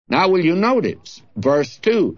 Now will you notice, verse 2,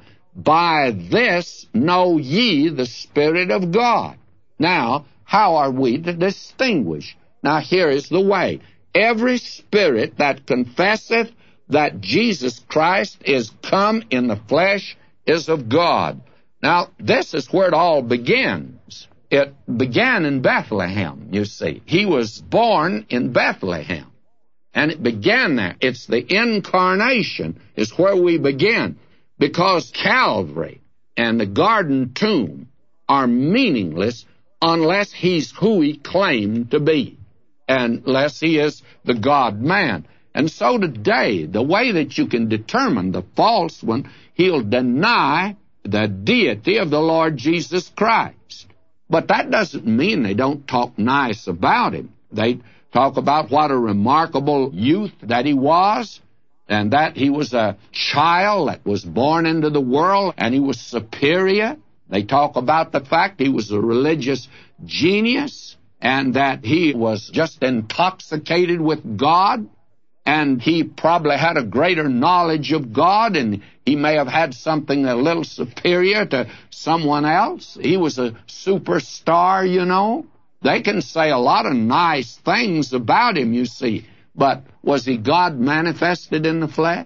by this know ye the Spirit of God. Now, how are we to distinguish? Now here is the way. Every spirit that confesseth that Jesus Christ is come in the flesh is of God. Now, this is where it all begins. It began in Bethlehem, you see. He was born in Bethlehem, and it began there. It's the incarnation is where we begin, because Calvary and the garden tomb are meaningless unless he's who he claimed to be, unless he is the God-man. And so today, the way that you can determine the false one, he'll deny the deity of the Lord Jesus Christ. But that doesn't mean they don't talk nice about him. They talk about what a remarkable youth that he was, and that he was a child that was born into the world, and he was superior. They talk about the fact he was a religious genius, and that he was just intoxicated with God, and he probably had a greater knowledge of God, and he may have had something a little superior to someone else. He was a superstar, you know. They can say a lot of nice things about him, you see, but was he God manifested in the flesh?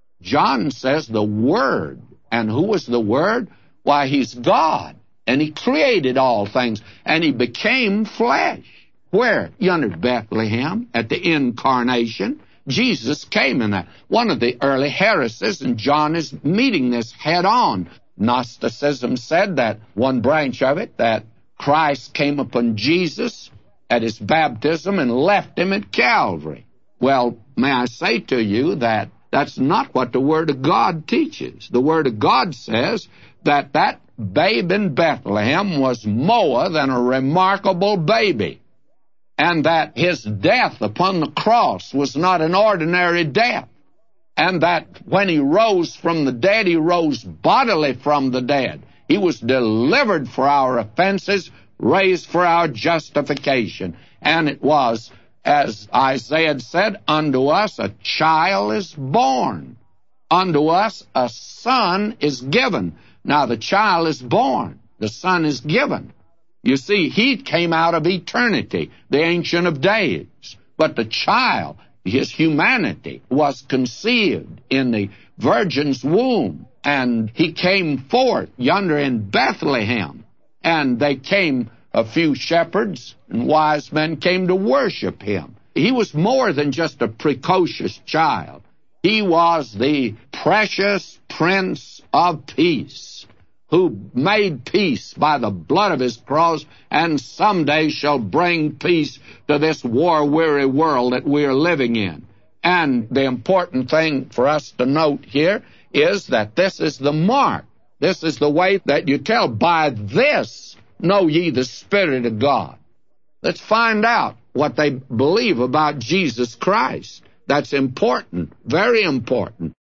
John says the Word. And who was the Word? Why, he's God, and he created all things, and he became flesh. Where? Yonder Bethlehem, at the incarnation. Jesus came in that. One of the early heresies, and John is meeting this head on. Gnosticism said that, one branch of it, that Christ came upon Jesus at his baptism and left him at Calvary. Well, may I say to you that that's not what the Word of God teaches. The Word of God says that that babe in Bethlehem was more than a remarkable baby, and that his death upon the cross was not an ordinary death, and that when he rose from the dead, he rose bodily from the dead. He was delivered for our offenses, raised for our justification. And it was, as Isaiah said, unto us a child is born. Unto us a son is given. Now the child is born. The son is given. You see, he came out of eternity, the Ancient of Days. But the child, his humanity, was conceived in the virgin's womb. And he came forth yonder in Bethlehem. And they came, a few shepherds and wise men came to worship him. He was more than just a precocious child. He was the precious Prince of Peace, who made peace by the blood of his cross, and someday shall bring peace to this war-weary world that we are living in. And the important thing for us to note here is that this is the mark. This is the way that you tell. By this know ye the Spirit of God. Let's find out what they believe about Jesus Christ. That's important, very important.